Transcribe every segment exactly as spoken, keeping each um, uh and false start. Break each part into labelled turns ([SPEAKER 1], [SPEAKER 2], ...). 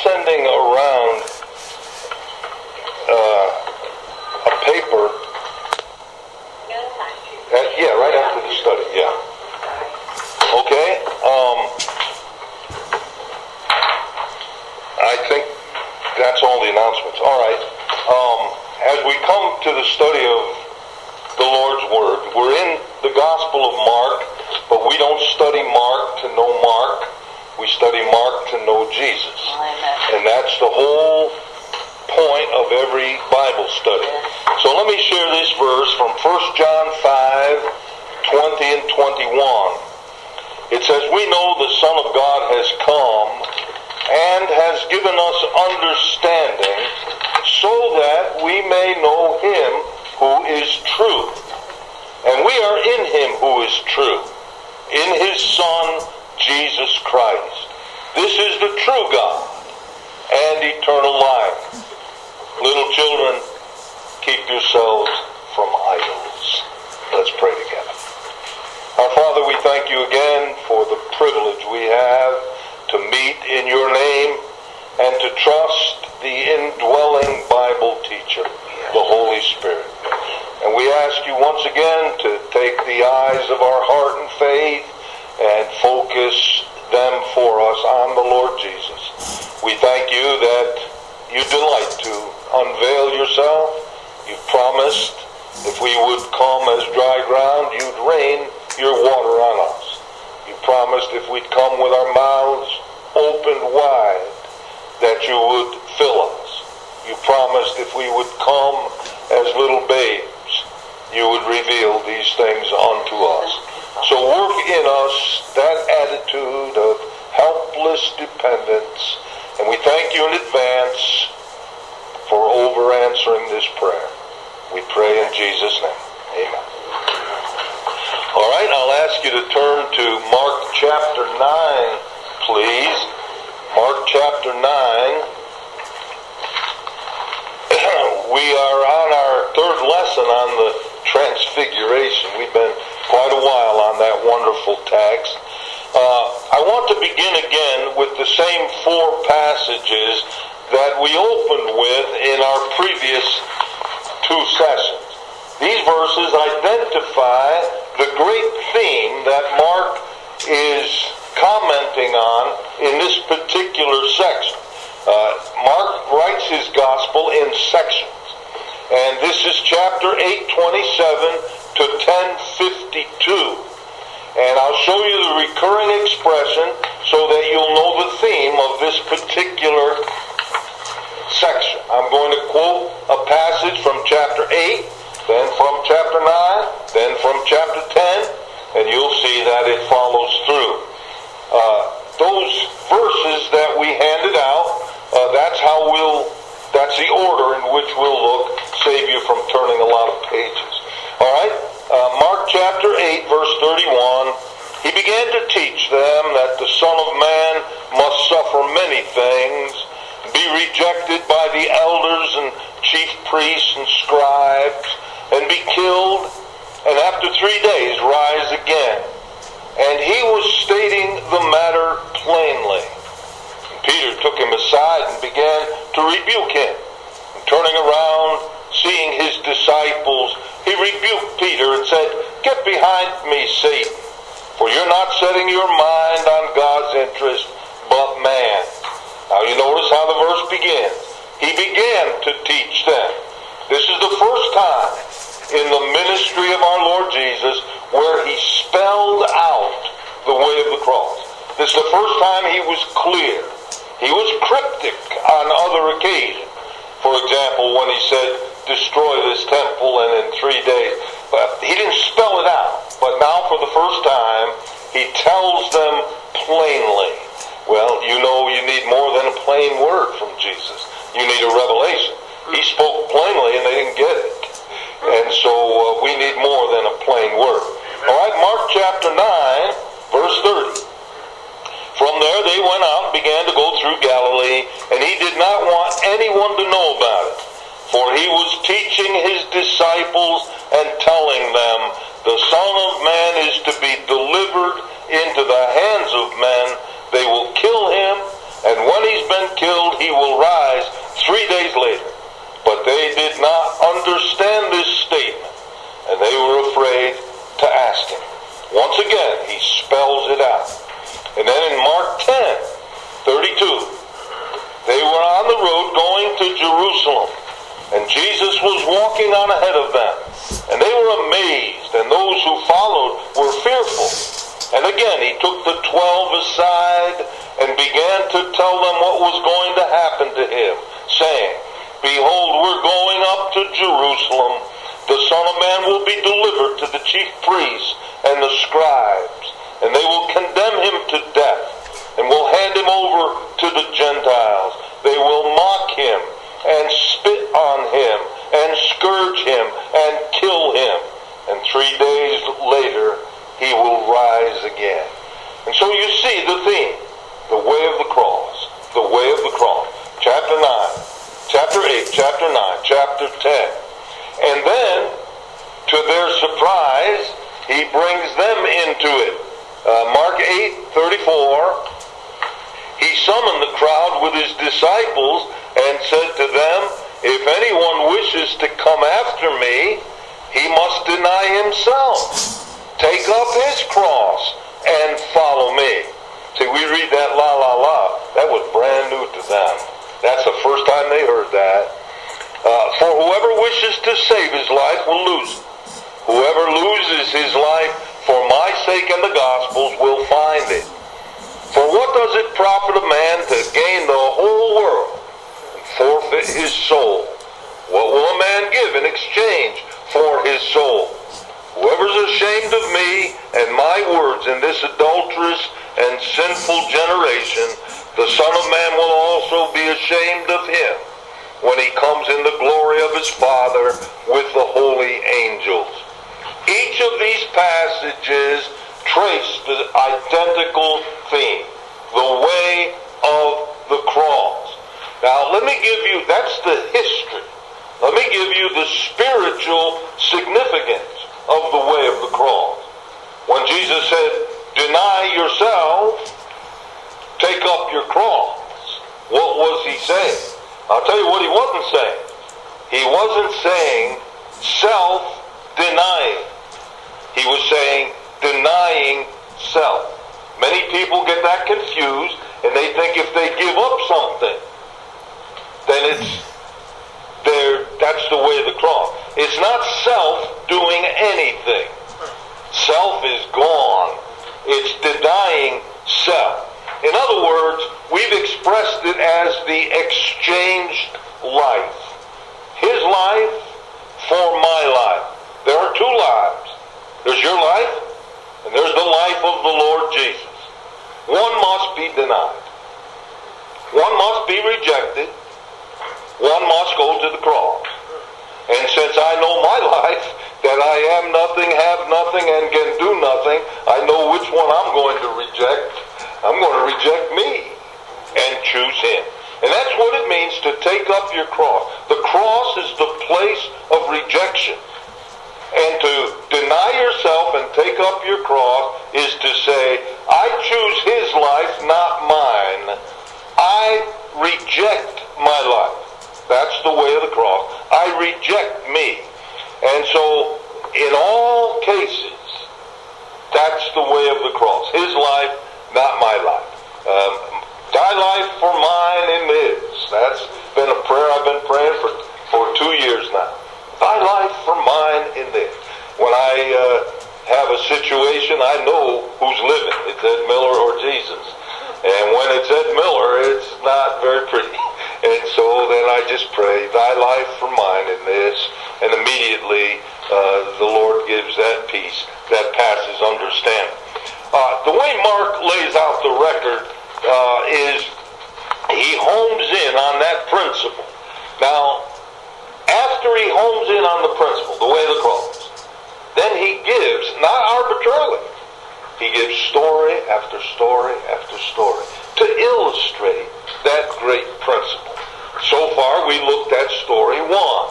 [SPEAKER 1] sending around uh, a paper. Uh, yeah, right after the study, yeah. Okay. Um, I think that's all the announcements. All right. Um, as we come to the study of the Lord's Word, we're in the Gospel of Mark, but we don't study Mark to know Mark. We study Mark to know Jesus. And that's the whole point of every Bible study. So let me share this verse from First John five, twenty and twenty-one. It says, "We know the Son of God has come and has given us understanding so that we may know Him who is true. And we are in Him who is true, in His Son, Jesus Christ. This is the true God and eternal life. Little children, keep yourselves from idols." Let's pray together. Our Father, we thank you again for the privilege we have to meet in your name and to trust the indwelling Bible teacher, the Holy Spirit. And we ask you once again to take the eyes of our heart and faith and focus them for us on the Lord Jesus. We thank you that you delight to unveil yourself. You've promised if we would come as dry ground, you'd rain your water on us. You promised if we'd come with our mouths opened wide, that you would fill us. You promised if we would come as little babes, you would reveal these things unto us. So work in us that attitude of helpless dependence, and we thank you in advance for over answering this prayer. We pray in Jesus' name. Amen. All right, I'll ask you to turn to Mark chapter nine, please. Mark chapter nine. We are on our third lesson on the Transfiguration. We've been quite a while on that wonderful text. Uh, I want to begin again with the same four passages that we opened with in our previous two sessions. These verses identify the great theme that Mark is commenting on in this particular section. Uh, Mark writes his gospel in sections. And this is chapter eight twenty-seven to ten fifty-two. And I'll show you the recurring expression so that you'll know the theme of this particular section. I'm going to quote a passage from chapter eight, then from chapter nine, then from chapter ten, and you'll see that it follows through. Uh, those verses that we handed out, uh, that's how we'll, that's the order in which we'll look, save you from turning a lot of pages. All right, uh, Mark chapter eight, verse thirty-one, "He began to teach them that the Son of Man must suffer many things, be rejected by the elders and chief priests and scribes, and be killed, and after three days rise again." And he was stating the matter plainly. And Peter took him aside and began to rebuke him. And turning around, seeing his disciples, he rebuked Peter and said, "Get behind me, Satan, for you're not setting your mind on God's interest, but man." Now you notice how the verse begins. He began to teach them. This is the first time in the ministry of our Lord Jesus where he spelled out the way of the cross. This is the first time he was clear. He was cryptic on other occasions. For example, when he said, "Destroy this temple and in three days." But he didn't spell it out. But now for the first time, he tells them plainly. Well, you know you need more than a plain word from Jesus. You need a revelation. He spoke plainly and they didn't get it. And so uh, we need more than a plain word. All right, Mark chapter nine, verse thirty. "From there they went out and began to go through Galilee, and he did not want anyone to know about it. For he was teaching his disciples and telling them, the Son of Man is to be delivered into the hands of men. They will kill him, and when he's been killed, he will rise three days later. But they did not understand this statement, and they were afraid to ask him. Once again, he spells it out. And then in Mark ten, thirty-two, they were on the road going to Jerusalem, and Jesus was walking on ahead of them. And they were amazed, and those who followed were fearful. And again, he took the twelve aside and began to tell them what was going to happen to him, saying, Behold, we're going up to Jerusalem. The Son of Man will be delivered to the chief priests and the scribes, and they will condemn him to death, and will hand him over to the Gentiles. They will mock him, and spit on him, and scourge him, and kill him. And three days later, he will rise again. And so you see the theme, the way of the cross, the way of the cross. Chapter nine, chapter eight, chapter nine, chapter ten. And then, to their surprise, he brings them into it. Uh, Mark eight, thirty-four, he summoned the crowd with his disciples and said to them, If anyone wishes to come after me, he must deny himself, take up his cross, and follow me. See, we read that la la la. That was brand new to them. That's the first time they heard that. Uh, for whoever wishes to save his life will lose it. Whoever loses his life for my sake and the gospel's will find it. For what does it profit a man to gain the whole world and forfeit his soul? What will a man give in exchange for his soul? Whoever's ashamed of me and my words in this adulterous and sinful generation, the Son of Man will also be ashamed of him when he comes in the glory of his Father with the holy angels. Each of these passages trace the identical theme, the way of the cross. Now, let me give you, that's the history. Let me give you the spiritual significance of the way of the cross. When Jesus said, deny yourself, take up your cross, what was he saying? I'll tell you what he wasn't saying. He wasn't saying self-denying. He was saying denying self. Many people get that confused, and they think if they give up something, then it's there. That's the way of the cross. It's not self doing anything. Self is gone. It's denying self. In other words, we've expressed it as the exchanged life. His life for my life. There are two lives. There's your life, and there's the life of the Lord Jesus. One must be denied. One must be rejected. One must go to the cross. And since I know my life, that I am nothing, have nothing, and can do nothing, I know which one I'm going to reject. I'm going to reject me and choose him. And that's what it means to take up your cross. The cross is the place of rejection. And to deny yourself and take up your cross is to say, I choose his life, not mine. I reject my life. That's the way of the cross. I reject me. And so, in all cases, that's the way of the cross. His life, not my life. Um, thy life for mine and his. That's been a prayer I've been praying for, for two years now. Thy life for mine and this. When I uh, have a situation, I know who's living. It's Ed Miller or Jesus. And when it's Ed Miller, it's not very pretty. And so then I just pray, thy life for mine in this. And immediately uh, the Lord gives that peace that passes understanding. Uh, the way Mark lays out the record uh, is he homes in on that principle. Now, after he homes in on the principle, the way of the cross, then he gives, not arbitrarily, he gives story after story after story to illustrate that great principle. So far, we looked at story one,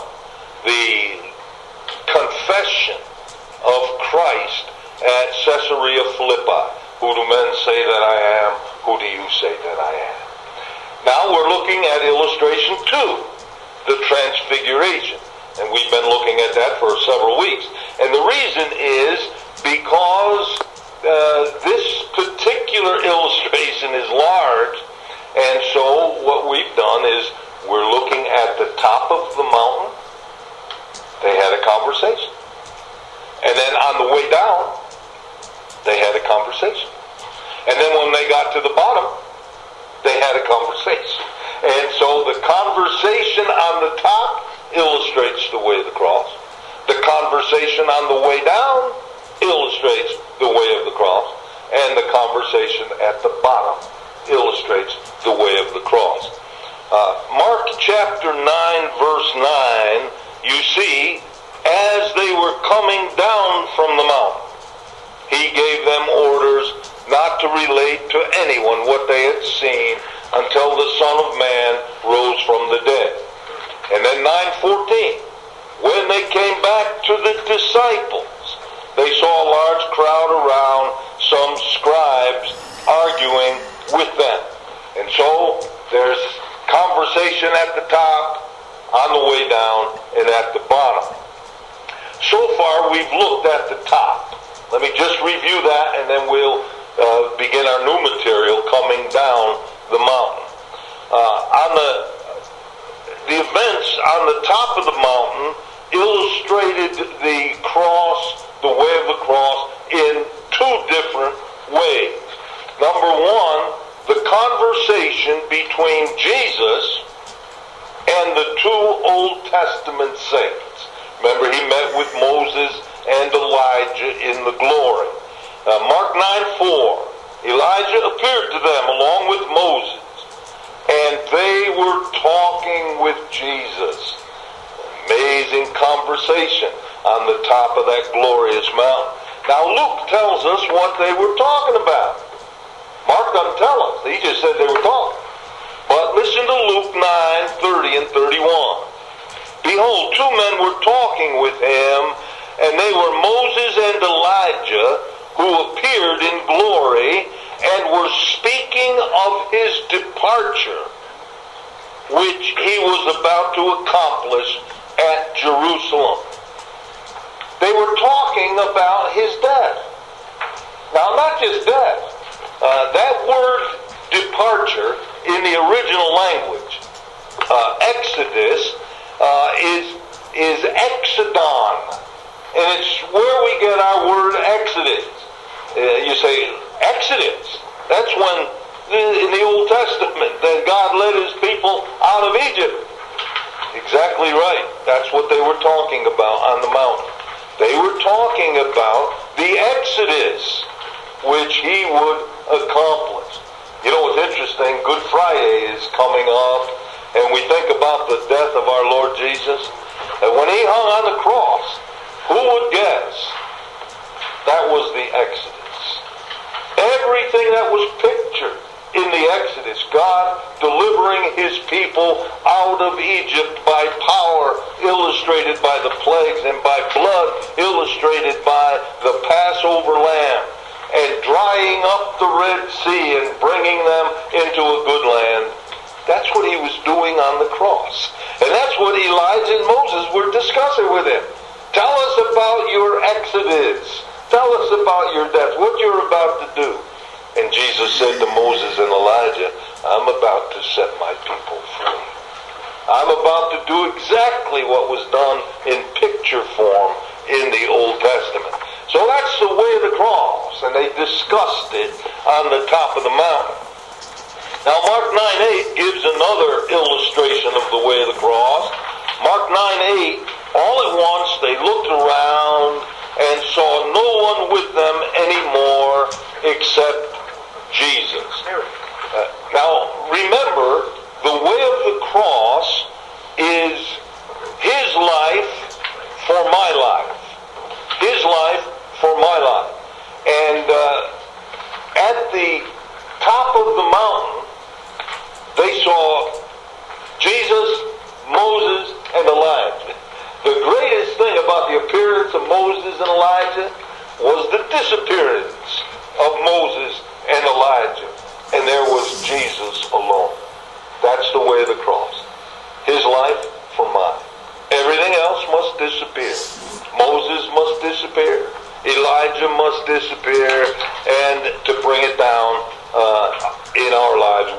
[SPEAKER 1] the confession of Christ at Caesarea Philippi. Who do men say that I am? Who do you say that I am? Now we're looking at illustration two, the transfiguration. And we've been looking at that for several weeks. And the reason is because uh, this particular illustration is large. And so what we've done is we're looking at the top of the mountain. They had a conversation. And then on the way down, they had a conversation. And then when they got to the bottom, they had a conversation. And so the conversation on the top illustrates the way of the cross. The conversation on the way down illustrates the way of the cross. And the conversation at the bottom illustrates the way of the cross. Uh, Mark chapter nine, verse nine, you see, as they were coming down from the mountain, he gave them orders not to relate to anyone what they had seen until the Son of Man rose from the dead. And then nine fourteen, when they came back to the disciples, they saw a large crowd around, some scribes arguing with them. And so there's conversation at the top, on the way down, and at the bottom. So far we've looked at the top. Let me just review that, and then we'll uh, begin our new material coming down the mountain. Uh, on the the events on the top of the mountain illustrated the cross, the way of the cross, in two different ways. Number one, the conversation between Jesus and the two Old Testament saints. Remember, he met with Moses and Elijah in the glory. Uh, Mark nine four, Elijah appeared to them along with Moses, and they were talking with Jesus. Amazing conversation on the top of that glorious mountain. Now Luke tells us what they were talking about. Mark doesn't tell us. He just said they were talking. But listen to Luke nine thirty and thirty-one. Behold, two men were talking with him, and they were Moses and Elijah, who appeared in glory and were speaking of his departure, which he was about to accomplish at Jerusalem. They were talking about his death. Now, not just death. Uh, that word departure in the original language, uh, Exodus, uh, is, is exodon. And it's where we get our word Exodus. Uh, you say, Exodus. That's when, in the Old Testament, that God led his people out of Egypt. Exactly right. That's what they were talking about on the mountain. They were talking about the Exodus, which he would accomplish. You know what's interesting? Good Friday is coming up, and we think about the death of our Lord Jesus. And when he hung on the cross, who would guess that was the Exodus? Everything that was pictured in the Exodus, God delivering his people out of Egypt by power, illustrated by the plagues, and by blood, illustrated by the Passover lamb, and drying up the Red Sea and bringing them into a good land. That's what he was doing on the cross. And that's what Elijah and Moses were discussing with him. Tell us about your Exodus. Tell us about your death, what you're about to do. And Jesus said to Moses and Elijah, I'm about to set my people free. I'm about to do exactly what was done in picture form in the Old Testament. So that's the way of the cross, and they discussed it on the top of the mountain. Now Mark nine eight gives another illustration of the way of the cross. Mark nine eight, all at once they looked around and saw no one with them anymore except Jesus. Uh, now remember, the way of the cross is his life for my life. His life for my life. And uh, at the top of the mountain, they saw Jesus, Moses, and Elijah. The greatest thing about the appearance of Moses and Elijah was the disappearance of Moses and Elijah. And there was Jesus alone. That's the way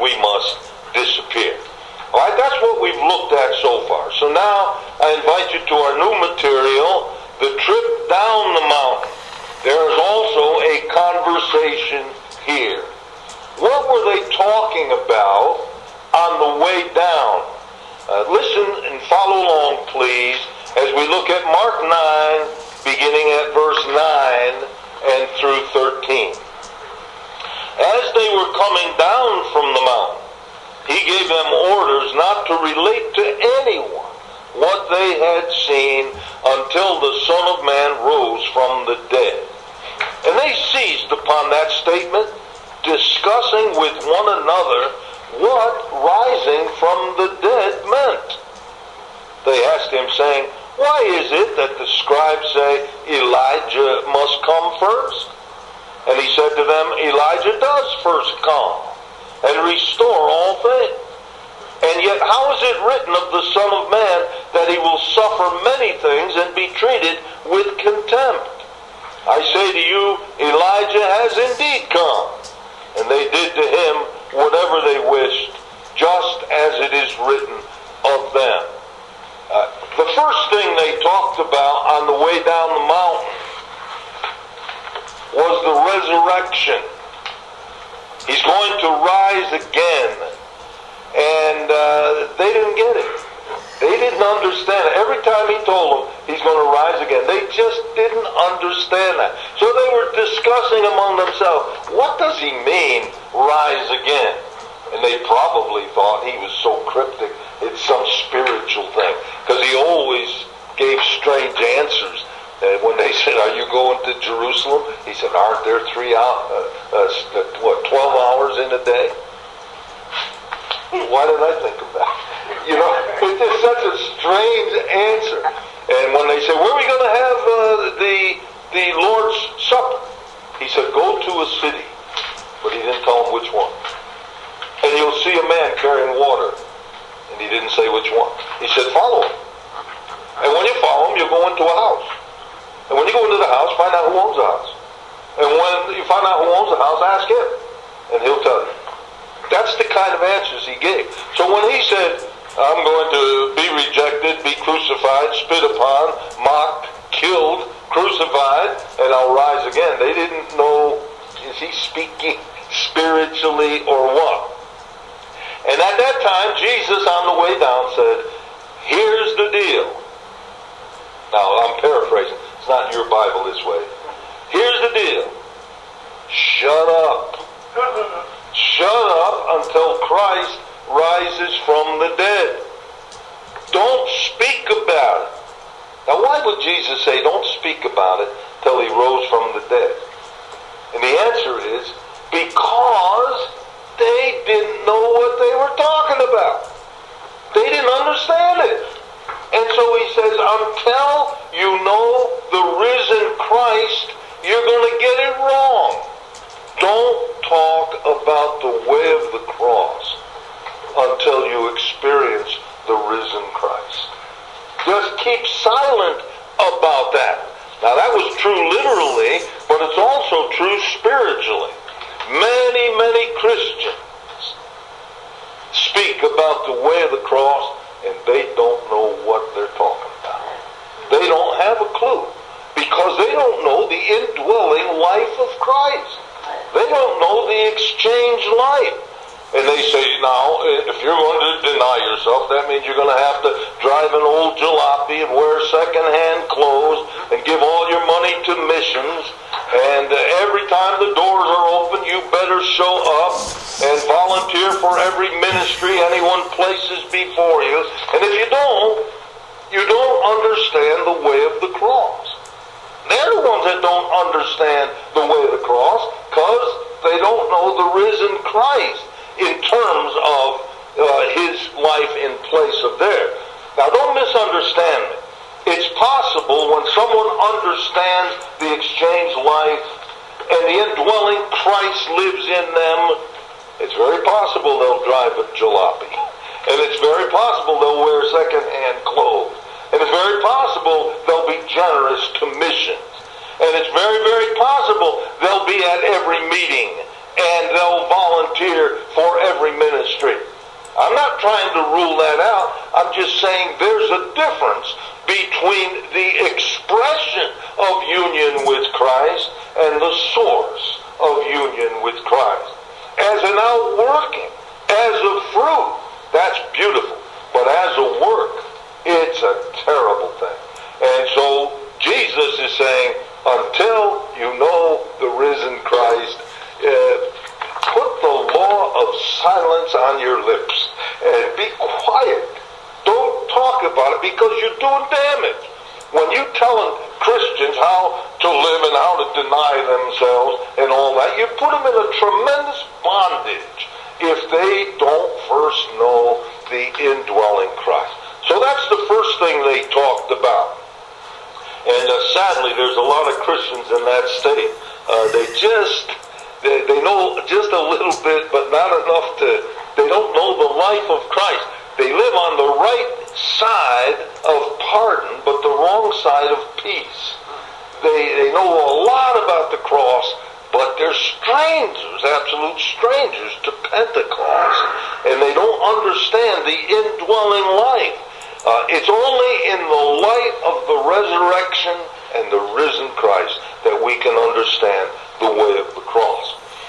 [SPEAKER 1] we must disappear. All right, that's what we've looked at so far. So now I invite you to our new material, the trip down the mountain. There is also a conversation here. What were they talking about on the way down? Uh, listen and follow along, please, as we look at Mark nine, beginning at verse nine and through thirteen. As they were coming down from the mountain, he gave them orders not to relate to anyone what they had seen until the Son of Man rose from the dead. And they seized upon that statement, discussing with one another what rising from the dead meant. They asked him, saying, "Why is it that the scribes say Elijah must come first?" And he said to them, "Elijah does first come and restore all things. And yet how is it written of the Son of Man that he will suffer many things and be treated with contempt? I say to you, Elijah has indeed come." And they did to him whatever they wished, just as it is written of them. Uh, the first thing they talked about on the way down the mountain was the resurrection. He's going to rise again. And uh, they didn't get it. They didn't understand it. Every time he told them he's going to rise again, they just didn't understand that. So they were discussing among themselves, what does he mean, rise again? And they probably thought he was so cryptic, it's some spiritual thing. Because he always gave strange answers. Uh, when they said, "Are you going to Jerusalem?" He said, "Aren't there three hours, uh, uh, what, twelve hours in a day?" Why did I think of that? You know, it's just such a strange answer. And when they said, "Where are we going to have uh, the the Lord's Supper?" He said, "Go to a city," but he didn't tell them which one. "And you'll see a man carrying water," and he didn't say which one. He said, "Follow him. And when you follow him, you'll go into a house. And when you go into the house, find out who owns the house. And when you find out who owns the house, ask him, and he'll tell you." That's the kind of answers he gave. So when he said, "I'm going to be rejected, be crucified, spit upon, mocked, killed, crucified, and I'll rise again," they didn't know, is he speaking spiritually or what? And at that time, Jesus on the way down said, "Here's the deal." Now, I'm paraphrasing. It's not in your Bible this way. Here's the deal. Shut up. Shut up until Christ rises from the dead. Don't speak about it. Now, why would Jesus say don't speak about it till he rose from the dead? And the answer is because they didn't know what they were talking about. They didn't understand it. And so he says, until you know the risen Christ, you're going to get it wrong. Don't talk about the way of the cross until you experience the risen Christ. Just keep silent about that. Now that was true literally, but it's also true spiritually. Many, many Christians speak about the way of the cross and they don't know what they're talking about. They don't have a clue because they don't know the indwelling life of Christ. They don't know the exchange life. And they say, now, if you're going to deny yourself, that means you're going to have to drive an old jalopy and wear second-hand clothes and give all your money to missions. And uh, every time the doors are open, you better show up and volunteer for every ministry anyone places before you. And if you don't, you don't understand the way of the cross. They're the ones that don't understand the way of the cross because they don't know the risen Christ in terms of uh, his life in place of theirs. Now, don't misunderstand me. It's possible when someone understands the exchange life and the indwelling Christ lives in them, it's very possible they'll drive a jalopy. And it's very possible they'll wear second-hand clothes. And it's very possible they'll be generous to missions. And it's very, very possible they'll be at every meeting and they'll volunteer for every ministry. I'm not trying to rule that out. I'm just saying there's a difference between the expression of union with Christ and the source of union with Christ. As an outworking, as a fruit, that's beautiful. But as a work, it's a terrible thing. And so Jesus is saying, until you know the risen Christ, uh, put the law of silence on your lips and be quiet. Don't talk about it because you're doing damage. When you're telling Christians how to live and how to deny themselves and all that, you put them in a tremendous bondage if they don't first know the indwelling Christ. So that's the first thing they talked about. And uh, sadly, there's a lot of Christians in that state. Uh, they just, they, they know just a little bit, but not enough to, they don't know the life of Christ. They live on the right side of pardon, but the wrong side of peace. They, they know a lot about the cross, but they're strangers, absolute strangers to Pentecost. And they don't understand the indwelling life. Uh, it's only in the light of the resurrection and the risen Christ that we can understand the way of the cross.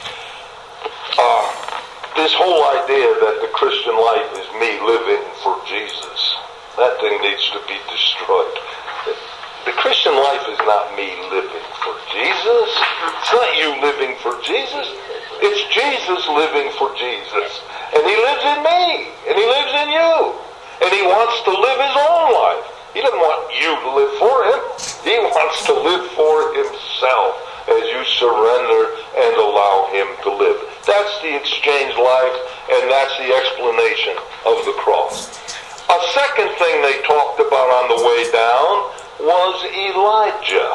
[SPEAKER 1] Uh, this whole idea that the Christian life is me living for Jesus, that thing needs to be destroyed. The Christian life is not me living for Jesus. It's not you living for Jesus. It's Jesus living for Jesus. And He lives in me. And He lives in you. And He wants to live His own life. He doesn't want you to live for Him. He wants to live for Himself as you surrender and allow Him to live. That's the exchange life, and that's the explanation of the cross. A second thing they talked about on the way down was Elijah.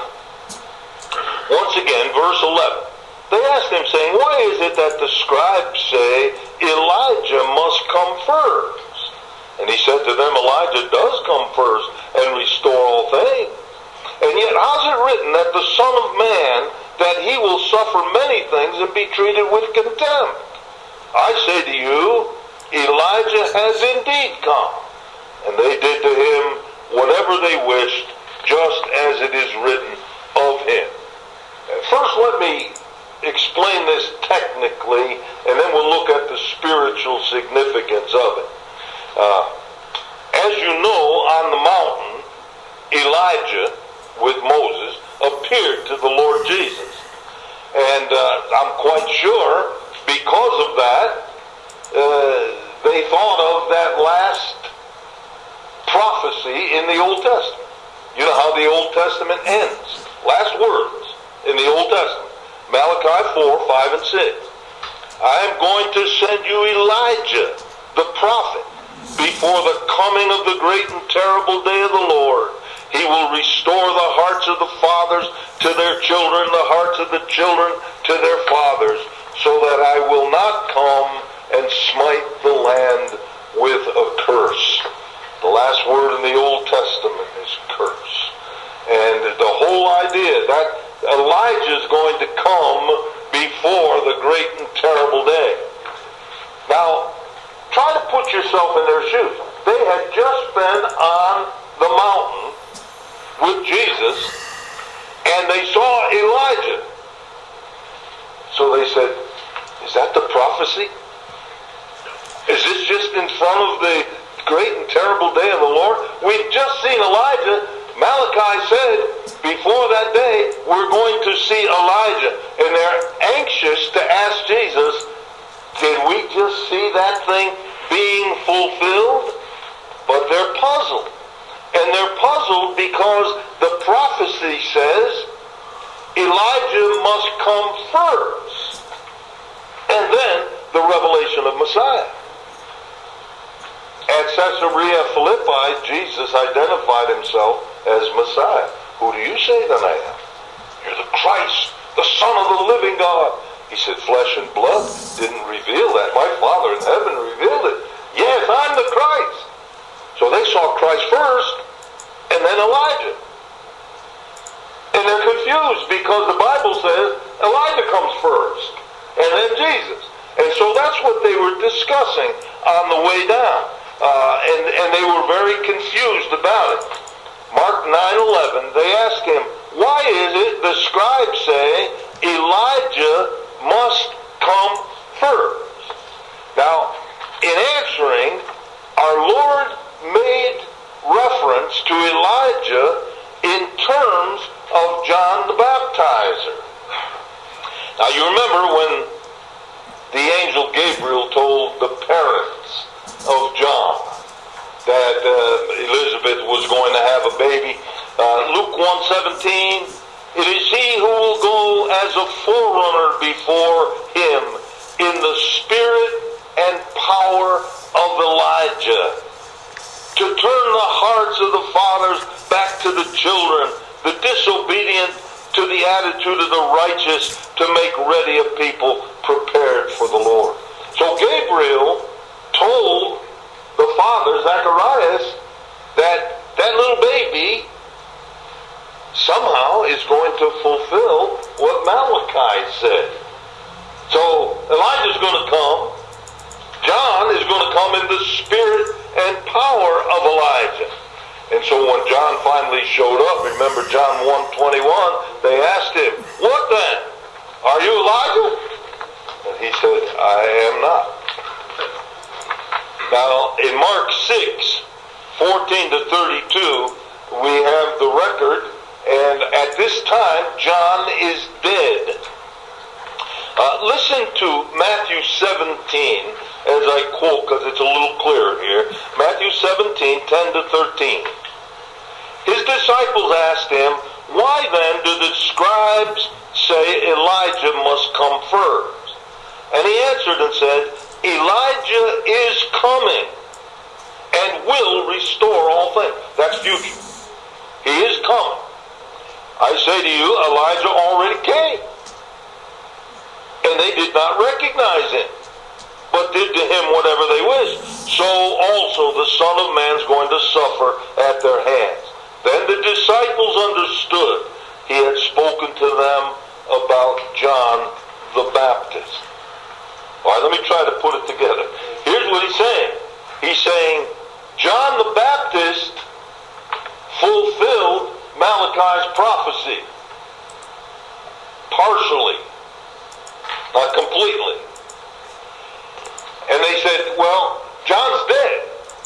[SPEAKER 1] Once again, verse eleven. They asked him, saying, why is it that the scribes say Elijah must come first? And he said to them, Elijah does come first and restore all things. And yet, how's it written that the Son of Man, that He will suffer many things and be treated with contempt? I say to you, Elijah has indeed come. And they did to him whatever they wished, just as it is written of him. First, let me explain this technically, and then we'll look at the spiritual significance of it. Uh, as you know, on the mountain, Elijah, with Moses, appeared to the Lord Jesus. And uh, I'm quite sure, because of that, uh, they thought of that last prophecy in the Old Testament. You know how the Old Testament ends. Last words in the Old Testament. Malachi four, five, and six. I am going to send you Elijah, the prophet, before the coming of the great and terrible day of the Lord. He will restore the hearts of the fathers to their children, the hearts of the children to their fathers, so that I will not come and smite the land with a curse. The last word in the Old Testament is curse. And the whole idea that Elijah is going to come before the great and terrible day. Now, try to put yourself in their shoes. They had just been on the mountain with Jesus, and they saw Elijah. So they said, is that the prophecy? Is this just in front of the great and terrible day of the Lord? We've just seen Elijah. Malachi said, before that day, we're going to see Elijah. And they're anxious to ask Jesus, did we just see that thing being fulfilled? But they're puzzled. And they're puzzled because the prophecy says Elijah must come first. And then the revelation of Messiah. At Caesarea Philippi, Jesus identified himself as Messiah. Who do you say that I am? You're the Christ, the Son of the living God. He said, flesh and blood didn't reveal that. My Father in heaven revealed it. Yes, I'm the Christ. So they saw Christ first, and then Elijah. And they're confused because the Bible says Elijah comes first. and then Jesus. And so that's what they were discussing on the way down. Uh, and, and they were very confused about it. Mark nine eleven, they asked him, why is it the scribes say Elijah must come first? Now, in answering, our Lord made reference to Elijah in terms of John the Baptizer. Now, you remember when the angel Gabriel told the parents of John that uh, Elizabeth was going to have a baby. Uh, Luke one seventeen, it is he who will go as a forerunner before him in the spirit and power of Elijah, to turn the hearts of the fathers back to the children, the disobedient to the attitude of the righteous, to make ready a people prepared for the Lord. So Gabriel told the father, Zacharias, that that little baby somehow is going to fulfill what Malachi said. So Elijah's going to come. John is going to come in the spirit and power of Elijah. And so when John finally showed up, remember John one twenty-one, they asked him, what then? Are you Elijah? And he said, I am not. Now, in Mark six, fourteen to thirty-two, we have the record, and at this time, John is dead. Uh, listen to Matthew seventeen, as I quote, because it's a little clearer here. Matthew seventeen, ten to thirteen. His disciples asked him, why then do the scribes say Elijah must come first? And he answered and said, Elijah is coming and will restore all things. That's future. He is coming. I say to you, Elijah already came. And they did not recognize him, but did to him whatever they wished. So also the Son of Man is going to suffer at their hands. Then the disciples understood he had spoken to them about John the Baptist. All right, let me try to put it together. Here's what he's saying. He's saying John the Baptist fulfilled Malachi's prophecy. Partially. Not completely. And they said, well, John's dead.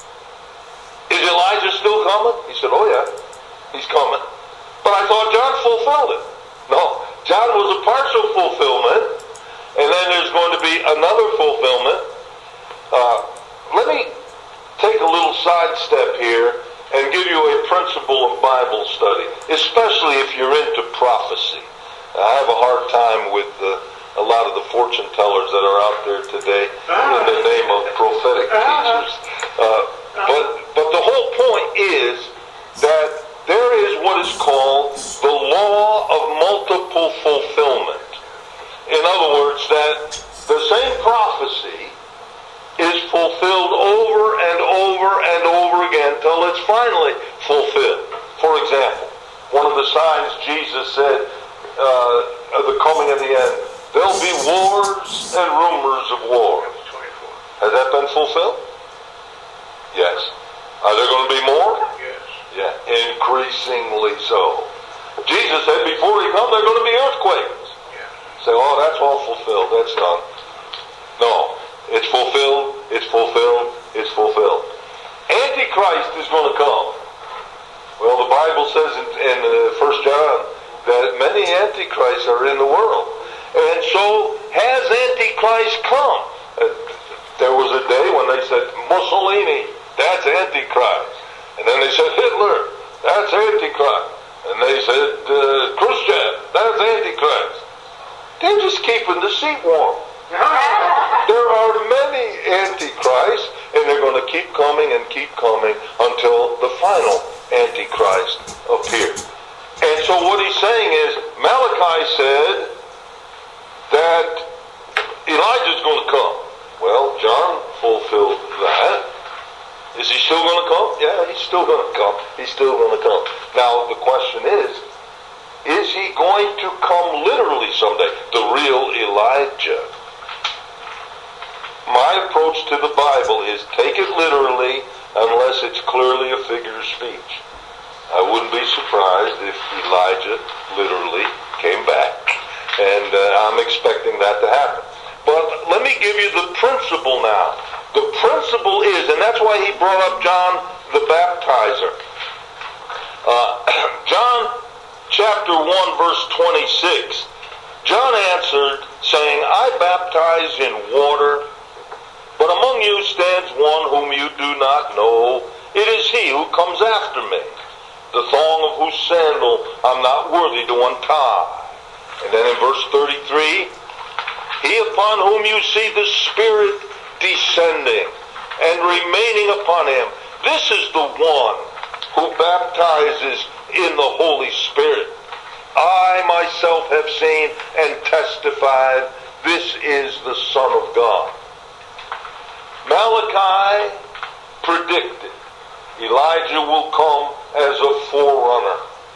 [SPEAKER 1] Is Elijah still coming? He said, oh yeah, he's coming. But I thought John fulfilled it. No, John was a partial fulfillment. And then there's going to be another fulfillment. Uh, let me take a little sidestep here and give you a principle of Bible study, especially if you're into prophecy. I have a hard time with uh, a lot of the fortune tellers that are out there today in the name of prophetic teachers. Uh, but, but the whole point is that there is what is called the law of multiple fulfillment. In other words, that the same prophecy is fulfilled over and over and over again till it's finally fulfilled. For example, one of the signs Jesus said uh, of the coming of the end, there'll be wars and rumors of war. Has that been fulfilled? Yes. Are there going to be more?
[SPEAKER 2] Yes.
[SPEAKER 1] Yeah, increasingly so. Jesus said before he comes, there are going to be earthquakes. Say, oh, that's all fulfilled. That's done. No. It's fulfilled. It's fulfilled. It's fulfilled. Antichrist is going to come. Well, the Bible says in, in uh, First John that many Antichrists are in the world. And so, has Antichrist come? Uh, there was a day when they said, Mussolini, that's Antichrist. And then they said, Hitler, that's Antichrist. And they said, uh, Khrushchev, that's Antichrist. They're just keeping the seat warm. There are many antichrists, and they're going to keep coming and keep coming until the final Antichrist appears. And so what he's saying is, Malachi said that Elijah's going to come. Well, John fulfilled that. Is he still going to come? Yeah, he's still going to come. He's still going to come. Now, the question is, is he going to come literally someday? The real Elijah. My approach to the Bible is take it literally unless it's clearly a figure of speech. I wouldn't be surprised if Elijah literally came back. And uh, I'm expecting that to happen. But let me give you the principle now. The principle is, and that's why he brought up John the Baptizer. Uh, John chapter one verse twenty-six. John answered, saying, I baptize in water, but among you stands one whom you do not know. It is he who comes after me, the thong of whose sandal I'm not worthy to untie. And then in verse thirty-three, he upon whom you see the Spirit descending and remaining upon him, this is the one who baptizes in the Holy Spirit. I myself have seen and testified, this is the Son of God. Malachi predicted Elijah will come as a forerunner.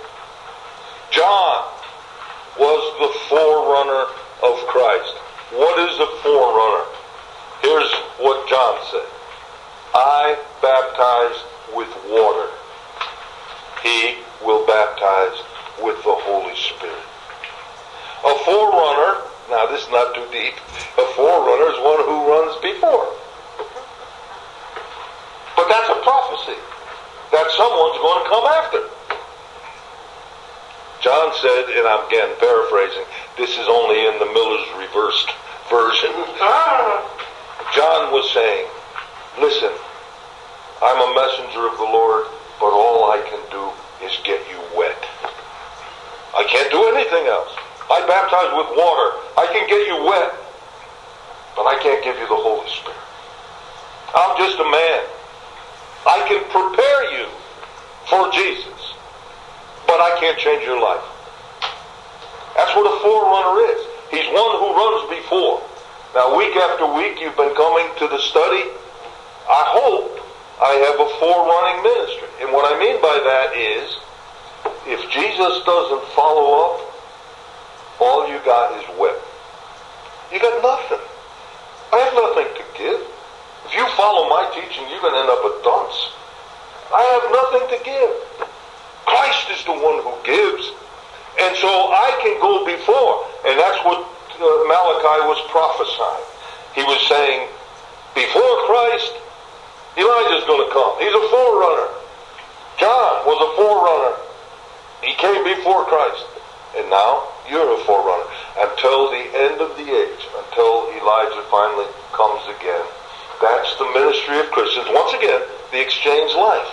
[SPEAKER 1] John was the forerunner of Christ. What is a forerunner? Here's what John said. I baptize with water. He will baptize with the Holy Spirit. A forerunner, now this is not too deep, a forerunner is one who runs before. But that's a prophecy that someone's going to come after. John said, and I'm again paraphrasing, this is only in the Miller's reversed version. John was saying, listen, I'm a messenger of the Lord, but all I can do is get you wet. I can't do anything else. I baptize with water. I can get you wet, but I can't give you the Holy Spirit. I'm just a man. I can prepare you for Jesus, but I can't change your life. That's what a forerunner is. He's one who runs before. Now, week after week, you've been coming to the study. I hope I have a forerunning ministry. And what I mean by that is, if Jesus doesn't follow up, all you got is wet. You got nothing. I have nothing to give. If you follow my teaching, you're going to end up a dunce. I have nothing to give. Christ is the one who gives. And so I can go before. And that's what uh, Malachi was prophesying. He was saying, before Christ, Elijah's going to come. He's a forerunner. John was a forerunner. He came before Christ. And now you're a forerunner. Until the end of the age, until Elijah finally comes again. That's the ministry of Christians. Once again, the exchange life.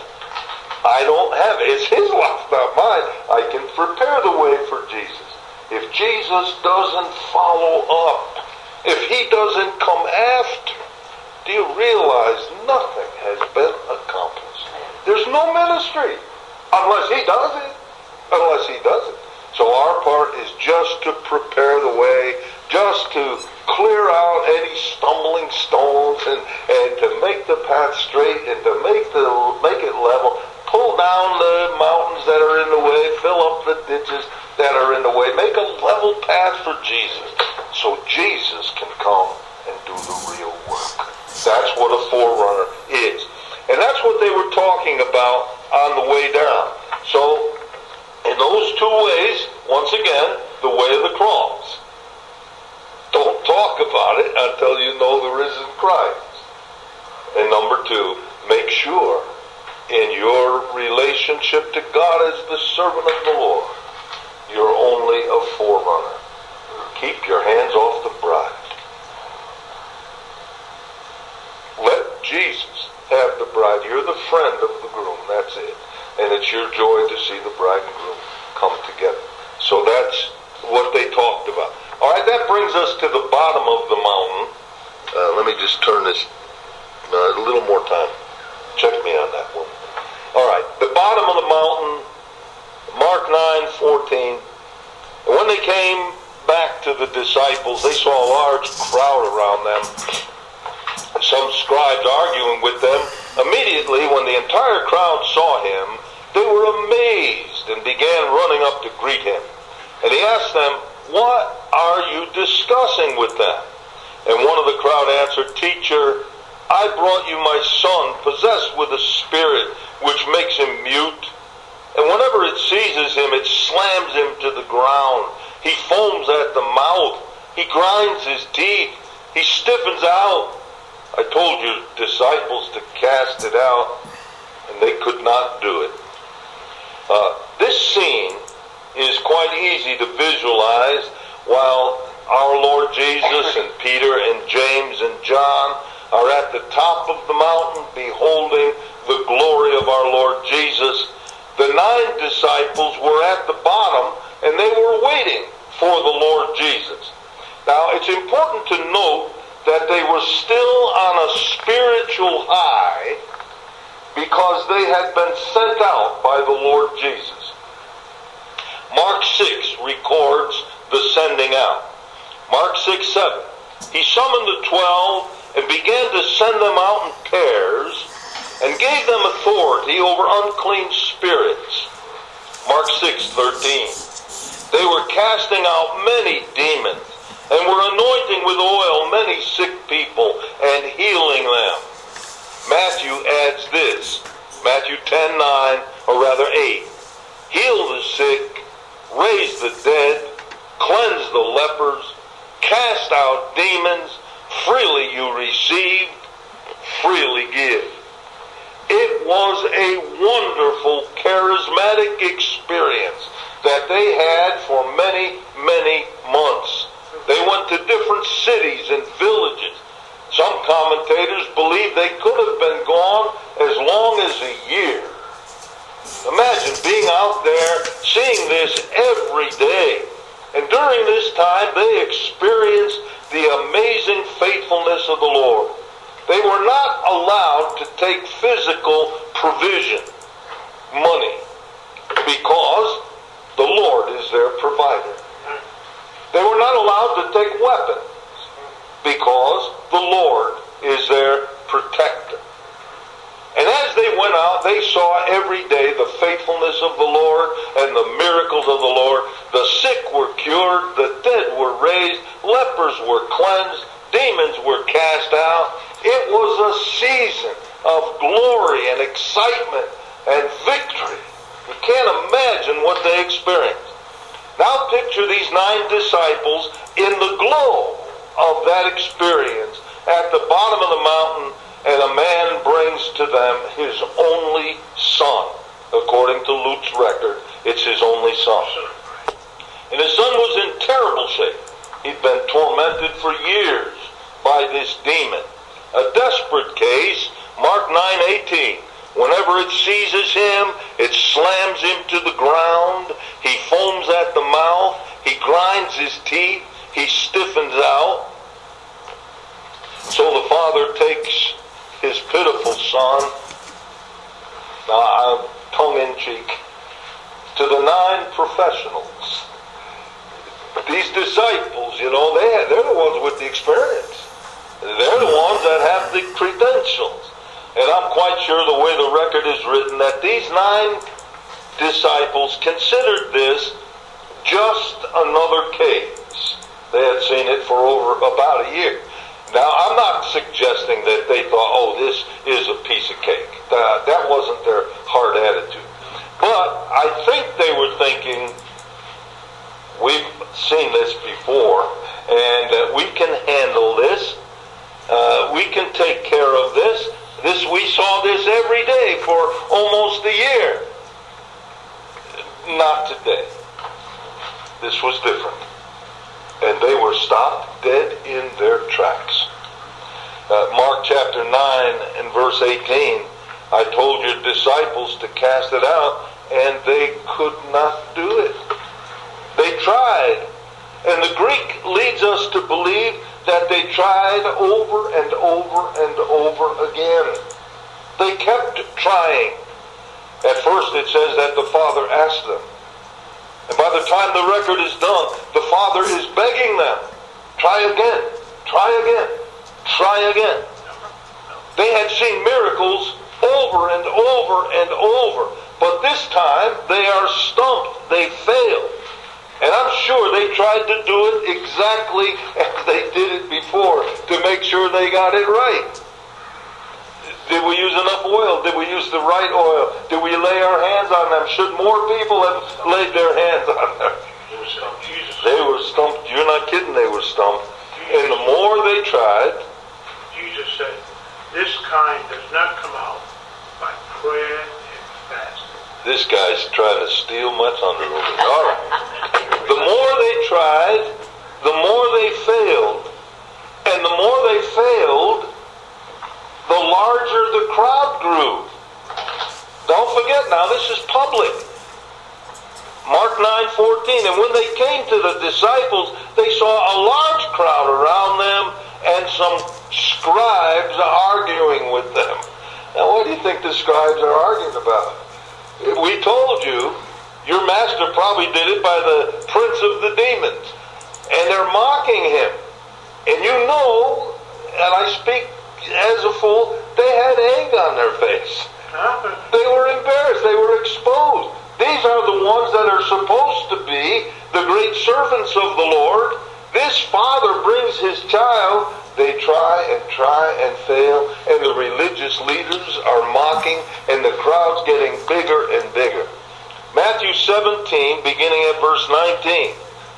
[SPEAKER 1] I don't have it. It's his life, not mine. I can prepare the way for Jesus. If Jesus doesn't follow up, if he doesn't come after, do you realize nothing has been accomplished? There's no ministry unless he does it. Unless he does it. So our part is just to prepare the way, just to clear out any stumbling stones and, and to make the path straight and to make the make it level. Pull down the mountains that are in the way, fill up the ditches that are in the way, make a level path for Jesus so Jesus can come and do the real work. That's what a forerunner is. And that's what they were talking about on the way down. So, in those two ways, once again, the way of the cross. Don't talk about it until you know the risen Christ. And number two, make sure in your relationship to God as the servant of the Lord, you're only a forerunner. Keep your hands off the bride. Let Jesus have the bride. You're the friend of the groom. That's it. And it's your joy to see the bride and groom come together. So that's what they talked about. All right, that brings us to the bottom of the mountain. Uh, let me just turn this uh, a little more time. Check me on that one. All right, the bottom of the mountain, Mark nine fourteen. And when they came back to the disciples, they saw a large crowd around them, some scribes arguing with them. Immediately, when the entire crowd saw him, they were amazed and began running up to greet him. And he asked them, what are you discussing with them? And one of the crowd answered, Teacher, I brought you my son, possessed with a spirit which makes him mute. And whenever it seizes him, it slams him to the ground. He foams at the mouth. He grinds his teeth. He stiffens out. I told your disciples to cast it out, and they could not do it. Uh, this scene is quite easy to visualize while our Lord Jesus and Peter and James and John are at the top of the mountain beholding the glory of our Lord Jesus. The nine disciples were at the bottom and they were waiting for the Lord Jesus. Now it's important to note that they were still on a spiritual high because they had been sent out by the Lord Jesus. Mark six records the sending out. Mark six seven. He summoned the twelve and began to send them out in pairs and gave them authority over unclean spirits. Mark six thirteen. They were casting out many demons and were anointing with oil many sick people and healing them. Matthew adds this, Matthew ten nine, or rather eight. Heal the sick, raise the dead, cleanse the lepers, cast out demons, freely you received, freely give. It was a wonderful, charismatic experience that they had for many, many months. They went to different cities and villages. Some commentators believe they could have been gone as long as a year. Imagine being out there, seeing this every day. And during this time, they experienced the amazing faithfulness of the Lord. They were not allowed to take physical provision, money, because the Lord is their provider. They were not allowed to take weapons because the Lord is their protector. And as they went out, they saw every day the faithfulness of the Lord and the miracles of the Lord. The sick were cured, the dead were raised, lepers were cleansed, demons were cast out. It was a season of glory and excitement and victory. You can't imagine what they experienced. Now picture these nine disciples in the glow of that experience at the bottom of the mountain, and a man brings to them his only son. According to Luke's record, it's his only son. And his son was in terrible shape. He'd been tormented for years by this demon. A desperate case, Mark nine eighteen. Whenever it seizes him, it slams him to the ground. He foams at the mouth. He grinds his teeth. He stiffens out. So the father takes his pitiful son, uh, tongue-in-cheek, to the nine professionals. These disciples, you know, they, they're the ones with the experience. They're the ones that have the credentials. And I'm quite sure the way the record is written that these nine disciples considered this just another case. They had seen it for over about a year. Now, I'm not suggesting that they thought, oh, this is a piece of cake. That, that wasn't their heart attitude. But I think they were thinking, we've seen this before, and uh, we can handle this. Uh, we can take care of this. This we saw this every day for almost a year. Not today. This was different. And they were stopped dead in their tracks. Uh, Mark chapter nine and verse eighteen. I told your disciples to cast it out, and they could not do it. They tried. And the Greek leads us to believe that they tried over and over and over again. They kept trying. At first it says that the Father asked them. And by the time the record is done, the Father is begging them, try again, try again, try again. They had seen miracles over and over and over, but this time they are stumped, they failed. And I'm sure they tried to do it exactly as they did it before to make sure they got it right. Did we use enough oil? Did we use the right oil? Did we lay our hands on them? Should more people have laid their hands on them? They were stumped. You're not kidding, they were stumped. And the more they tried,
[SPEAKER 2] Jesus said, this kind does not come out by prayer and fasting.
[SPEAKER 1] This guy's trying to steal my thunder over there. All right. The more they tried, the more they failed. And the more they failed, the larger the crowd grew. Don't forget now, this is public. Mark nine fourteen. And when they came to the disciples, they saw a large crowd around them and some scribes arguing with them. Now, what do you think the scribes are arguing about? We told you, your master probably did it by the prince of the demons. And they're mocking him. And you know, and I speak as a fool, they had egg on their face. They were embarrassed. They were exposed. These are the ones that are supposed to be the great servants of the Lord. This father brings his child. They try and try and fail, and the religious leaders are mocking, and the crowd's getting bigger and bigger. Matthew seventeen, beginning at verse nineteen.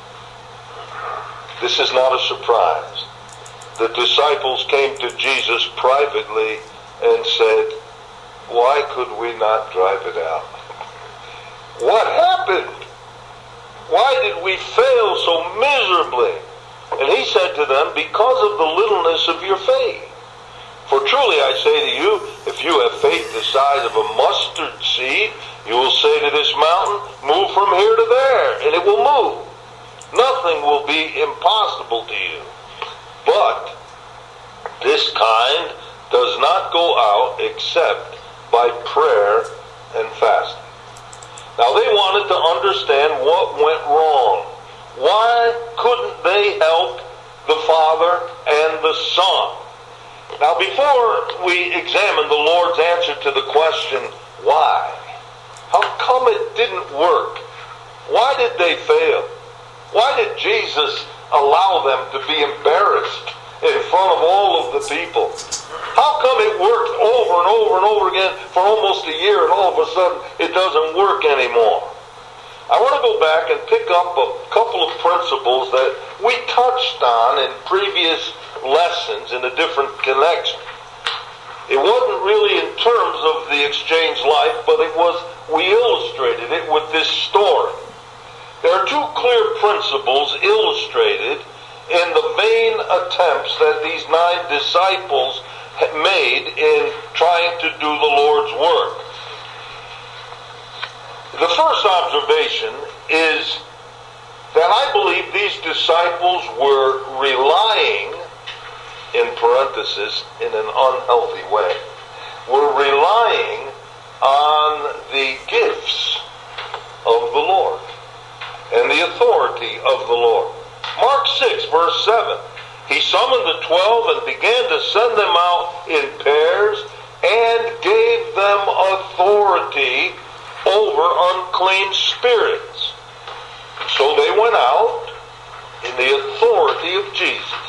[SPEAKER 1] This is not a surprise. The disciples came to Jesus privately and said, why could we not drive it out? What happened? Why did we fail so miserably? And he said to them, because of the littleness of your faith. For truly I say to you, if you have faith the size of a mustard seed, you will say to this mountain, move from here to there, and it will move. Nothing will be impossible to you. But this kind does not go out except by prayer and fasting. Now they wanted to understand what went wrong. Why couldn't they help the Father and the Son? Now before we examine the Lord's answer to the question, why? How come it didn't work? Why did they fail? Why did Jesus allow them to be embarrassed in front of all of the people? How come it worked over and over and over again for almost a year and all of a sudden it doesn't work anymore? I want to go back and pick up a couple of principles that we touched on in previous lessons in a different connection. It wasn't really in terms of the exchange life, but it was, we illustrated it with this story. There are two clear principles illustrated in the vain attempts that these nine disciples made in trying to do the Lord's work. The first observation is that I believe these disciples were relying, in parenthesis, in an unhealthy way, were relying on the gifts of the Lord and the authority of the Lord. Mark six, verse seven. He summoned the twelve and began to send them out in pairs and gave them authority over unclean spirits. So they went out in the authority of Jesus.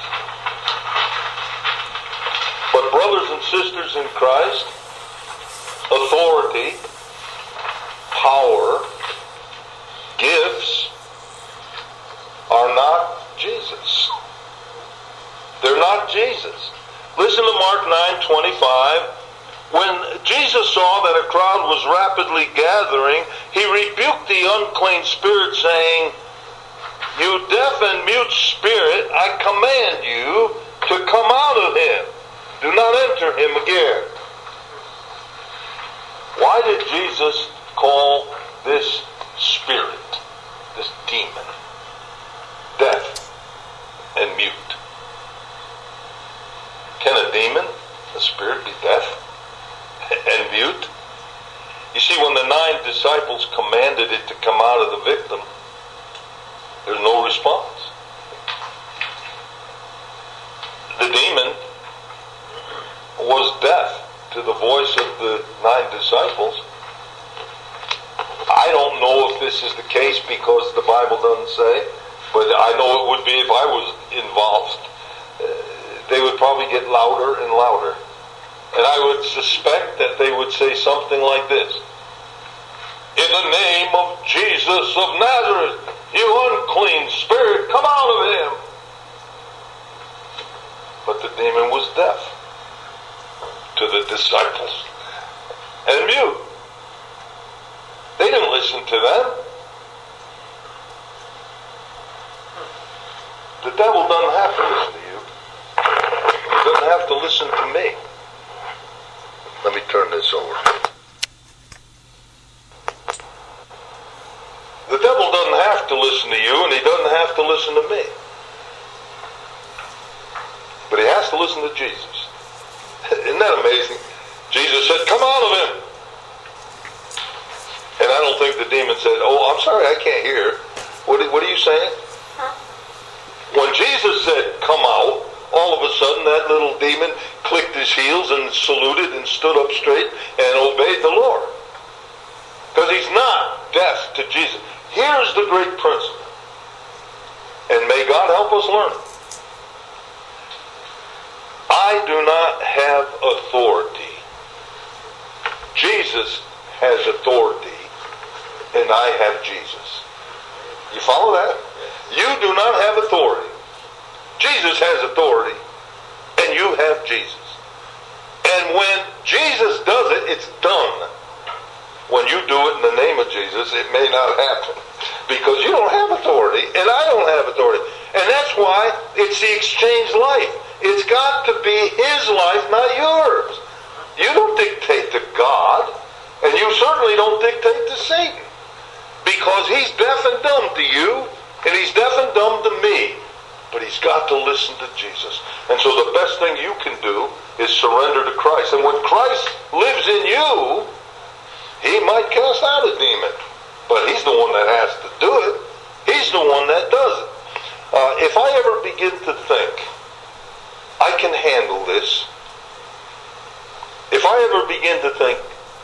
[SPEAKER 1] But brothers and sisters in Christ, authority, power, gifts are not Jesus. They're not Jesus. Listen to Mark nine twenty-five. When Jesus saw that a crowd was rapidly gathering, he rebuked the unclean spirit, saying, you deaf and mute spirit, I command you to come out of him. Do not enter him again. Why did Jesus call this spirit, this demon, deaf and mute? Can a demon, a spirit, be deaf and mute? You see, when the nine disciples commanded it to come out of the victim, there's no response. The demon was deaf to the voice of the nine disciples. I don't know if if this is the case because the Bible doesn't say, but I know it would be if I was involved. Uh, they would probably get louder and louder. And I would suspect that they would say something like this. In the name of Jesus of Nazareth, you unclean spirit, come out of him. But the demon was deaf to the disciples and mute. They didn't listen to them. The devil doesn't have to listen to you. He doesn't have to listen to me. Let me turn this over. The devil doesn't have to listen to you, and he doesn't have to listen to me. But he has to listen to Jesus. Isn't that amazing? Jesus said, come out of him. And I don't think the demon said, oh, I'm sorry, I can't hear. What, what are you saying? When Jesus said, come out, all of a sudden that little demon clicked his heels and saluted and stood up straight and obeyed the Lord. Because he's not deaf to Jesus. Here's the great principle. And may God help us learn. I do not have authority. Jesus has authority, and I have Jesus. You follow that? You do not have authority. Jesus has authority, and you have Jesus. And when Jesus does it, it's done. When you do it in the name of Jesus, it may not happen. Because you don't have authority, and I don't have authority. And that's why it's the exchange life. It's got to be his life, not yours. You don't dictate to God, and you certainly don't dictate to Satan. Because he's deaf and dumb to you, and he's deaf and dumb to me. But he's got to listen to Jesus. And so the best thing you can do is surrender to Christ. And when Christ lives in you, he might cast out a demon. But he's the one that has to do it. He's the one that does it. Uh, if I ever begin to think, I can handle this. If I ever begin to think,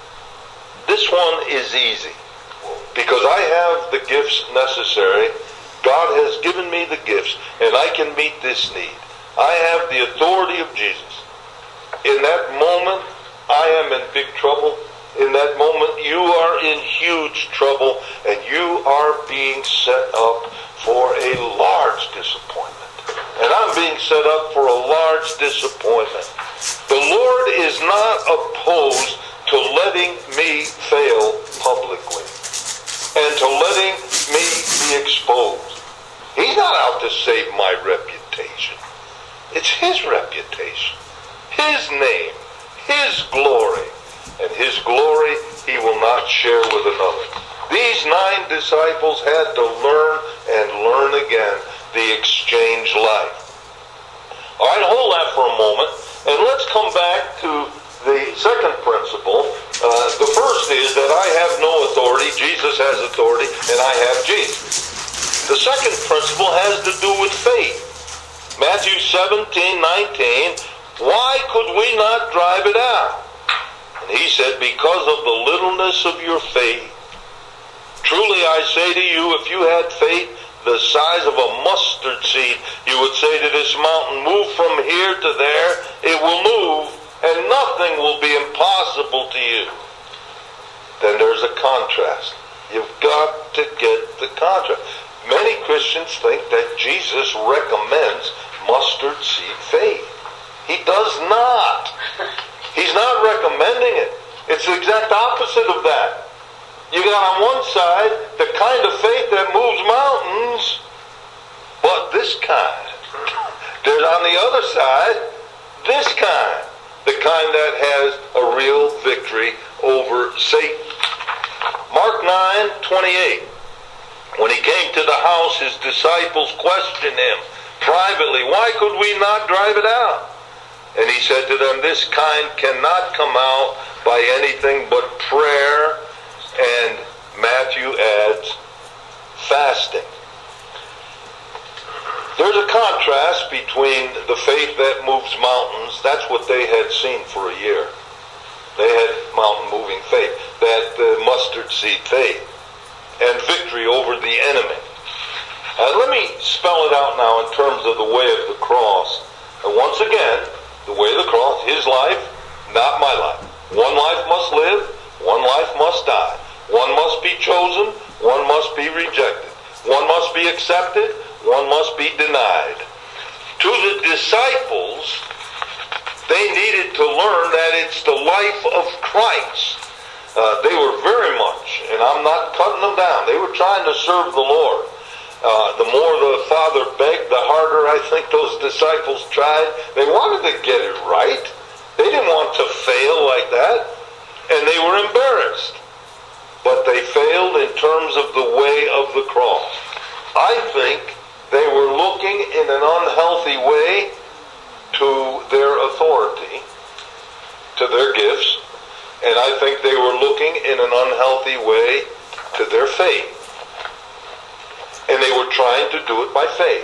[SPEAKER 1] this one is easy, because I have the gifts necessary, God has given me the gifts, and I can meet this need. I have the authority of Jesus. In that moment, I am in big trouble. In that moment, you are in huge trouble, and you are being set up for a large disappointment. And I'm being set up for a large disappointment. The Lord is not opposed to letting me fail publicly and to letting me be exposed. He's not out to save my reputation. It's his reputation, his name, his glory. And his glory he will not share with another. These nine disciples had to learn and learn again the exchange life. All right, hold that for a moment, and let's come back to the second principle. Uh, the first is that I have no authority, Jesus has authority, and I have Jesus. The second principle has to do with faith. Matthew seventeen nineteen, why could we not drive it out? And he said, because of the littleness of your faith. Truly I say to you, if you had faith the size of a mustard seed, you would say to this mountain, move from here to there, it will move, and nothing will be impossible to you. Then there's a contrast. You've got to get the contrast. Many Christians think that Jesus recommends mustard seed faith. He does not. He's not recommending it. It's the exact opposite of that. You got on one side the kind of faith that moves mountains, but this kind. There's on the other side this kind. The kind that has a real victory over Satan. Mark nine twenty-eight. When he came to the house, his disciples questioned him privately, why could we not drive it out? And he said to them, this kind cannot come out by anything but prayer, and Matthew adds, fasting. There's a contrast between the faith that moves mountains. That's what they had seen for a year. They had mountain-moving faith, that uh, mustard seed faith. and victory over the enemy. Uh, let me spell it out now in terms of the way of the cross. And once again, the way of the cross, his life, not my life. One life must live, one life must die. One must be chosen, one must be rejected. One must be accepted, one must be denied. To the disciples, they needed to learn that it's the life of Christ. Uh, they were very much, and I'm not cutting them down, they were trying to serve the Lord. Uh, the more the Father begged, the harder I think those disciples tried. They wanted to get it right. They didn't want to fail like that. And they were embarrassed. But they failed in terms of the way of the cross. I think they were looking in an unhealthy way to their authority, to their gifts. And I think they were looking in an unhealthy way to their faith. And they were trying to do it by faith.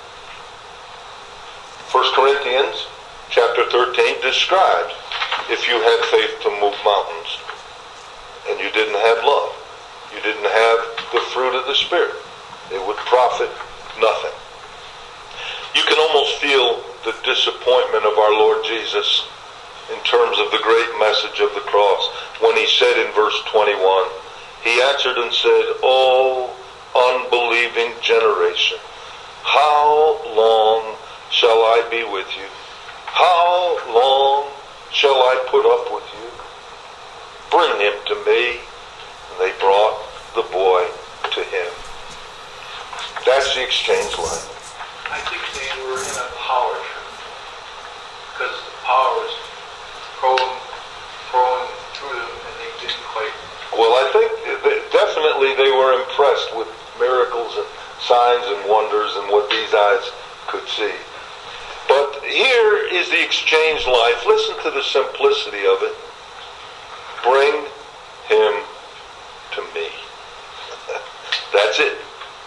[SPEAKER 1] First Corinthians chapter thirteen describes if you had faith to move mountains and you didn't have love, you didn't have the fruit of the Spirit, it would profit nothing. You can almost feel the disappointment of our Lord Jesus in terms of the great message of the cross when he said in verse twenty-one, he answered and said, "Oh, unbelieving generation, how long shall I be with you? How long shall I put up with you? Bring him to me." And they brought the boy to him. That's the exchange line.
[SPEAKER 3] I think they were in a power trip because the power was flowing, flowing through them and they didn't quite.
[SPEAKER 1] Well, I think definitely they were impressed with miracles and signs and wonders and what these eyes could see. But here is the exchange life. Listen to the simplicity of it. Bring him to me. That's it.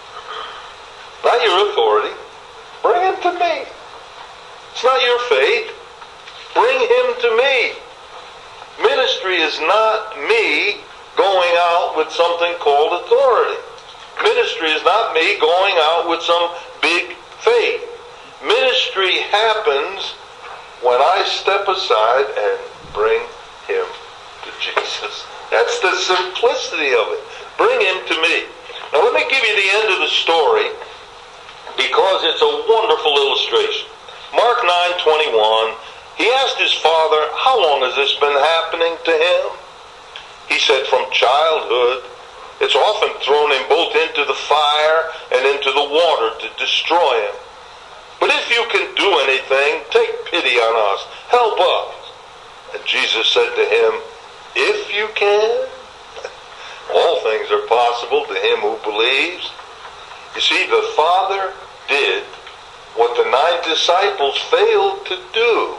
[SPEAKER 1] Not your authority. Bring him to me. It's not your faith. Bring him to me. Ministry is not me going out with something called authority. Ministry is not me going out with some big faith. Ministry happens when I step aside and bring him to Jesus. That's the simplicity of it. Bring him to me. Now let me give you the end of the story because it's a wonderful illustration. Mark nine twenty-one, he asked his father, how long has this been happening to him? He said, from childhood. It's often thrown him both into the fire and into the water to destroy him. But if you can do anything, take pity on us. Help us. And Jesus said to him, if you can, all things are possible to him who believes. You see, the Father did what the nine disciples failed to do.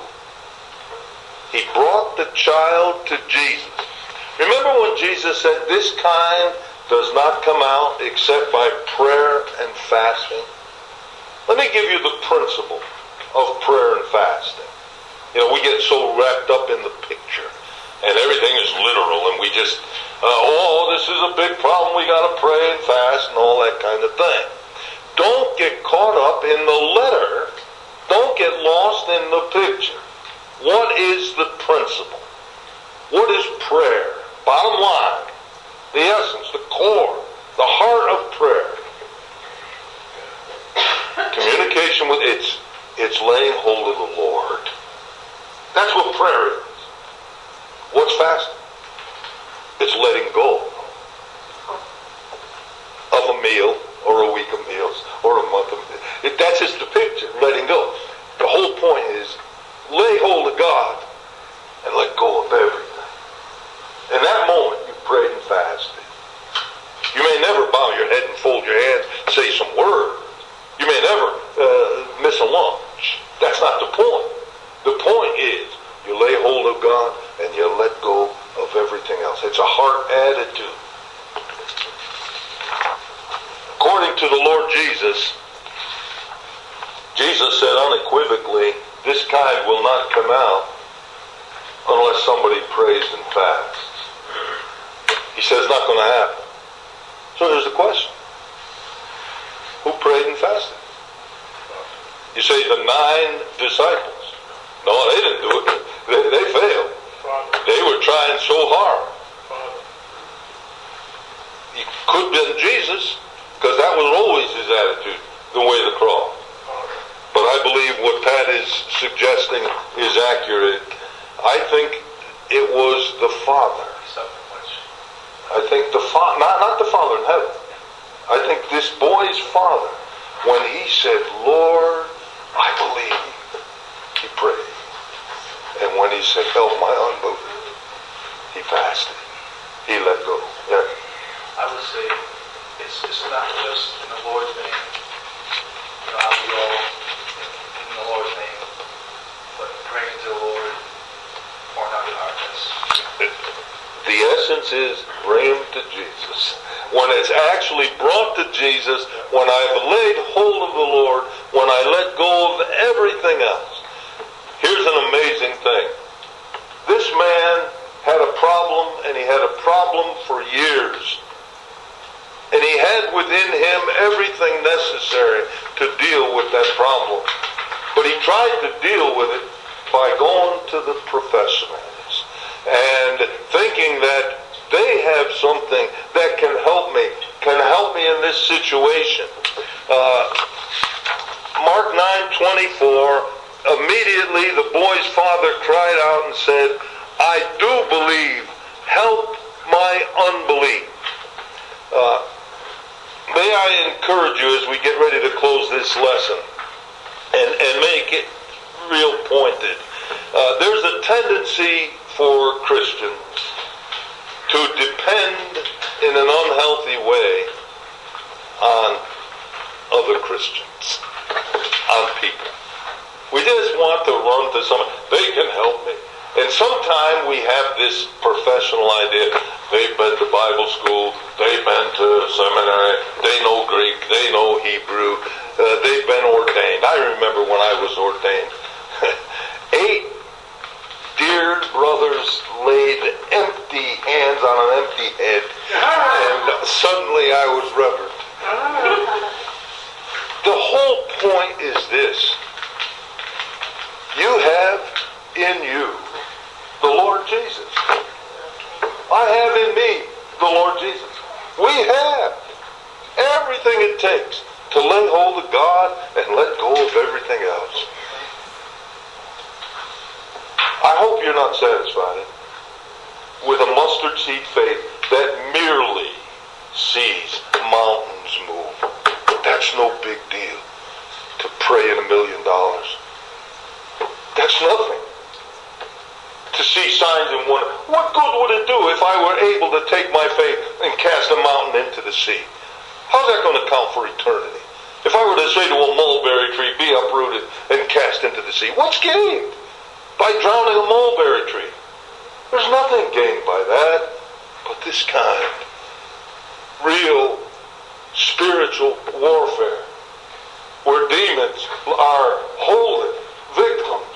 [SPEAKER 1] He brought the child to Jesus. Remember when Jesus said, this kind does not come out except by prayer and fasting? Let me give you the principle of prayer and fasting. You know, we get so wrapped up in the picture, and everything is literal, and we just, uh, oh, this is a big problem, we got to pray and fast and all that kind of thing. Don't get caught up in the letter. Don't get lost in the picture. What is the principle? What is prayer? Bottom line, the essence, the core, the heart of prayer. Communication with, it's, it's laying hold of the Lord. That's what prayer is. What's fasting? It's letting go of a meal or a week of meals or a month of meals. It, that's just the picture, letting go. The whole point is lay hold of God and let go of everything. In that moment, you prayed and fasted. You may never bow your head and fold your hands, say some words. You may never uh, miss a lunch. That's not the point. The point is you lay hold of God and you let go of everything else. It's a heart attitude. According to the Lord Jesus, Jesus said unequivocally, this kind will not come out unless somebody prays and fasts. He says it's not going to happen. So So here's the question. Who prayed and fasted? You say the nine disciples. No, they didn't do it. They, they failed.
[SPEAKER 2] Father.
[SPEAKER 1] They were trying so hard.
[SPEAKER 2] Father.
[SPEAKER 1] It could have been Jesus, because that was always his attitude, the way of the cross.
[SPEAKER 2] Father.
[SPEAKER 1] But I believe what Pat is suggesting is accurate. I think it was the Father. I think the Father, not, not the Father in heaven. I think this boy's father, when he said, Lord, I believe, he prayed. And when he said, help my unbelief, he fasted. He let go. Yeah.
[SPEAKER 3] I would say it's, it's not just in the Lord's name. You know, how we all in, in the Lord's name, but praying to the Lord, pouring out your heart.
[SPEAKER 1] The essence is bring him to Jesus. When it's actually brought to Jesus, when I've laid hold of the Lord, when I let go of everything else. Here's an amazing thing. This man had a problem, and he had a problem for years. And he had within him everything necessary to deal with that problem. But he tried to deal with it by going to the professionals and thinking that they have something that can help me, can help me in this situation. Uh, Mark nine twenty-four, immediately the boy's father cried out and said, I do believe, help my unbelief. Uh, may I encourage you as we get ready to close this lesson and, and make it real pointed. Uh, there's a tendency for Christians to depend in an unhealthy way on other Christians, on people. We just want to run to someone. They can help me. And sometimes we have this professional idea. They've been to Bible school. They've been to seminary. They know Greek. They know Hebrew. Uh, they've been ordained. I remember when I was ordained. Eight dear brothers laid empty hands on an empty head, and suddenly I was reverent. The whole point is this. You have in you the Lord Jesus. I have in me the Lord Jesus. We have everything it takes to lay hold of God and let go of everything else. I hope you're not satisfied with a mustard seed faith that merely sees mountains move. That's no big deal to pray in a million dollars. That's nothing. To see signs and wonder. What good would it do if I were able to take my faith and cast a mountain into the sea? How's that going to count for eternity? If I were to say to a mulberry tree, be uprooted and cast into the sea, what's gained by drowning a mulberry tree? There's nothing gained by that, but this kind, real spiritual warfare, where demons are holding victims.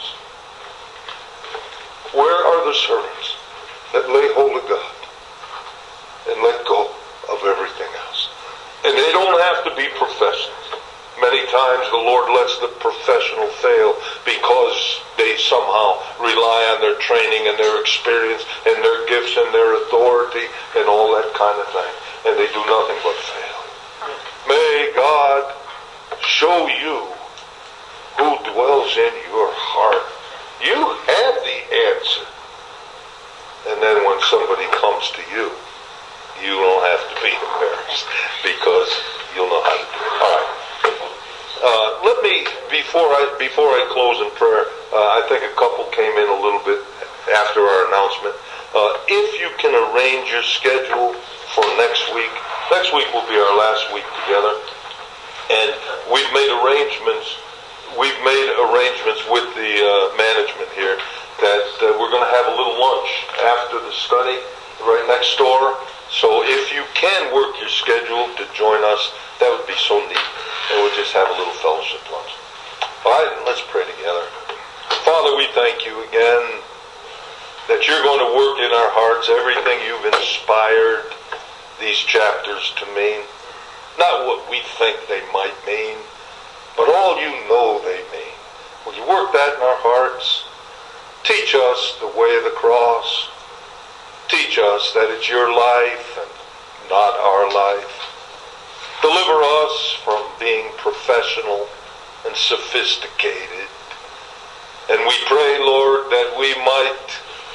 [SPEAKER 1] Where are the servants that lay hold of God and let go of everything else? And they don't have to be professionals. Many times the Lord lets the professional fail because they somehow rely on their training and their experience and their gifts and their authority and all that kind of thing. And they do nothing but fail. May God show you who dwells in your heart. You have the answer. And then when somebody comes to you, you don't have to be embarrassed because you'll know how to do it. All right. Uh, let me, before I before I close in prayer, uh, I think a couple came in a little bit after our announcement. Uh, if you can arrange your schedule for next week, next week will be our last week together, and we've made arrangements. We've made arrangements with the uh, management here that uh, we're going to have a little lunch after the study right next door. So if you can work your schedule to join us, that would be so neat. And we'll just have a little fellowship lunch. All right, let's pray together. Father, we thank you again that you're going to work in our hearts everything you've inspired these chapters to mean. Not what we think they might mean, but all you know they mean. Will you work that in our hearts? Teach us the way of the cross. Teach us that it's your life and not our life. Deliver us from being professional and sophisticated. And we pray, Lord, that we might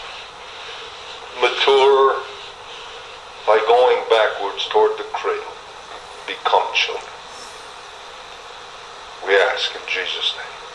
[SPEAKER 1] mature by going backwards toward the cradle, become children. We ask in Jesus' name.